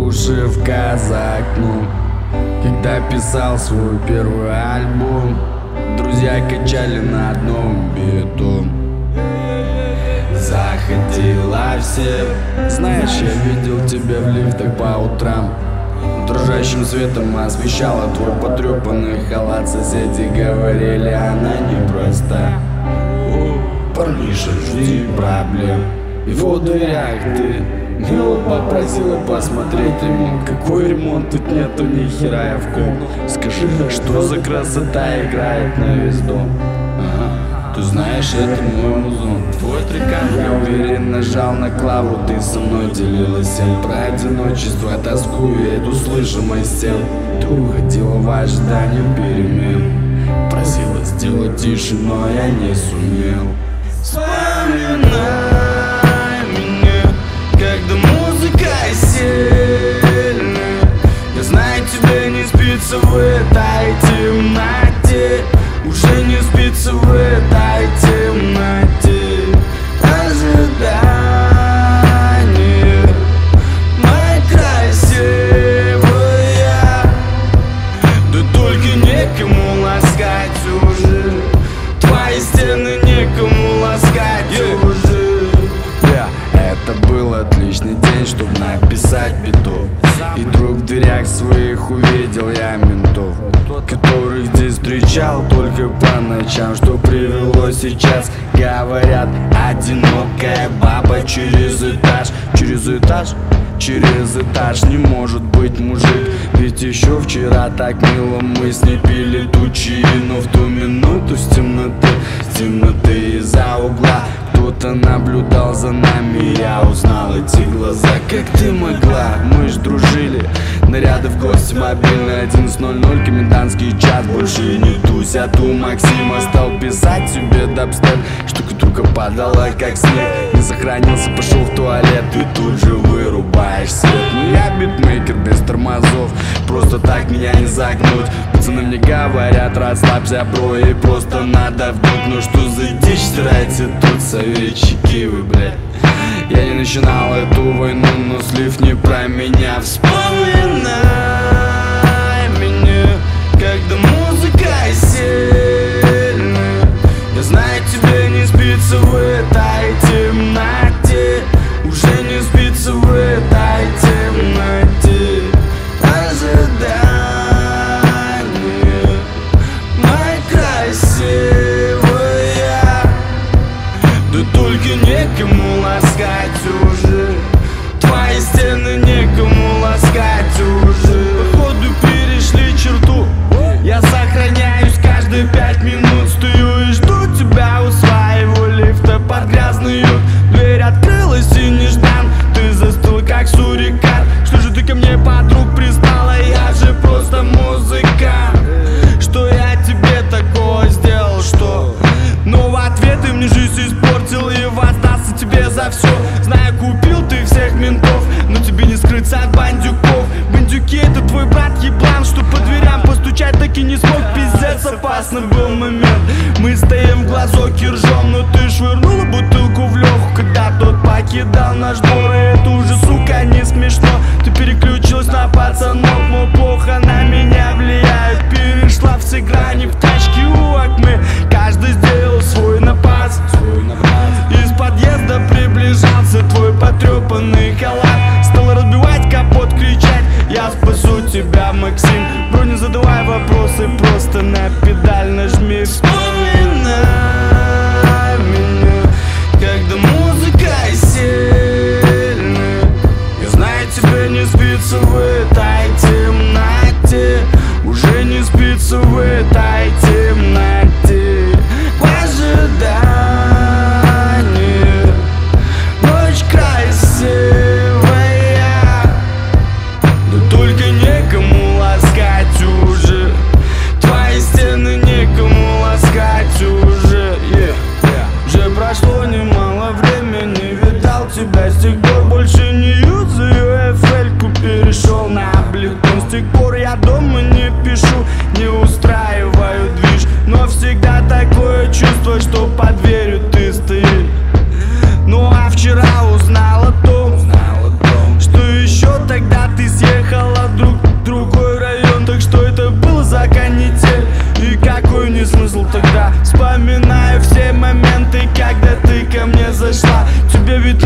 Бушевка за окном. Когда писал свой первый альбом, друзья качали на одном биту. Заходила все. Знаешь, я видел тебя в лифтах по утрам. Дрожащим светом освещала твой потрепанный халат. Соседи говорили, она непроста. Парниша, жди проблем. И в дверях ты мило попросила посмотреть ремонт. Какой ремонт? Тут нету ни хера, я в ком. Скажи, что за красота играет на весь дом? Ты знаешь, это мой музон. Твой трекан, я уверен, нажал на клаву. Ты со мной делилась всем про одиночество, тоску и эту слышимость тем. Ты уходила в ожидании перемен, просила сделать тише, но я не сумел. Вспоминай меня, когда музыка сильная. Я знаю, тебе не спится в этой темноте. Уже не спится в этой темноте. Ожидание, моя красивая. Да только некому ласкать уже. Твои стены некому ласкать уже. Это был отличный день, чтоб написать битов. И вдруг в дверях своих увидел я ментов, которых здесь встречал только по ночам. Что привело сейчас, говорят, одинокая баба через этаж. Через этаж? Через этаж не может быть мужик. Ведь еще вчера так мило мы с ней пили тучи. Но в ту минуту с темноты из-за угла кто-то наблюдал за нами. Я узнал эти глаза, как ты могла. Мы ж дружили, наряды в гости, мобильный 11:00, комендантский час. Больше не тусь, а ту Максима стал писать себе дабстеп. Штука падала, как снег. Не сохранился, пошел в туалет. И тут же вырубаешь свет. Ну я битмейкер без тормозов, просто так меня не загнуть. Пацаны мне говорят, расслабься, бро, и просто надо вдуть. Ну что за дичь стирайте тут, советчики вы, блядь. Я не начинал эту войну, но слив не про меня. Вспоминай меня, когда музыка сильная. Я знаю, тебе не спится в этой темноте. Уже не спится в этой темноте. Ожидание, моя красивая. Да только некому ласкать уже. Твои стены некому ласкать уже. Походу перешли черту. Я сохраняюсь каждые 5 минут. Стою и жду тебя у своего лифта под грязный юг. Дверь открылась и неждан. Ты застыл как сурикат. Что же ты ко мне, подруг, пристала? Я же просто музыкант. Что я тебе такого сделал, что? Но в ответ ты мне жизнь испортил и воздастся тебе за все. Знаю, купил ты всех ментов, но тебе не скрыться от бандюков. Бандюки — это твой брат еблан, что по дверям постучать так и не смог. Пиздец, опасный был момент. Мы стоим в глазок и ржем, но ты швырнула бутылку в Леху, когда тот покидал наш двор. И это уже, сука, не смешно. Ты переключилась на пацанов, но плохо на меня влияет. Перешла все грани в тачке у Акме. Каждый сделал свой напас. Из подъезда приближался твой потрепанный халат. Стал разбивать капот, кричать: я спасу тебя, Максим. Бро, не задавай вопросы, просто на педаль нажми. Вспоминай меня, когда музыка сильная. Я знаю, тебе не спится в этой темноте. Уже не спится в этой темноте. Ожидание, ночь красивая. Да только некому ласкать уже. Твои стены некому ласкать уже. Уже прошло немало времени, видал тебя с тех пор. Больше не юзаю FL-ку, перешел на Ableton. С тех пор я дома не пишу, не устраиваю движ. Но всегда такое чувство, что под дверью ты стоишь. Ну а вчера узнал о том, что еще тогда ты съел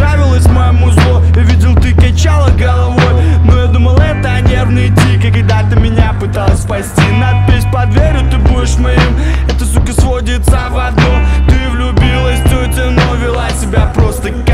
нравилось моему зло. Я видел, ты качала головой, но я думал, это нервный тик. И когда ты меня пыталась спасти, надпись под дверью, ты будешь моим. Эта сука сводится в одно: ты влюбилась в тетю, но вела себя просто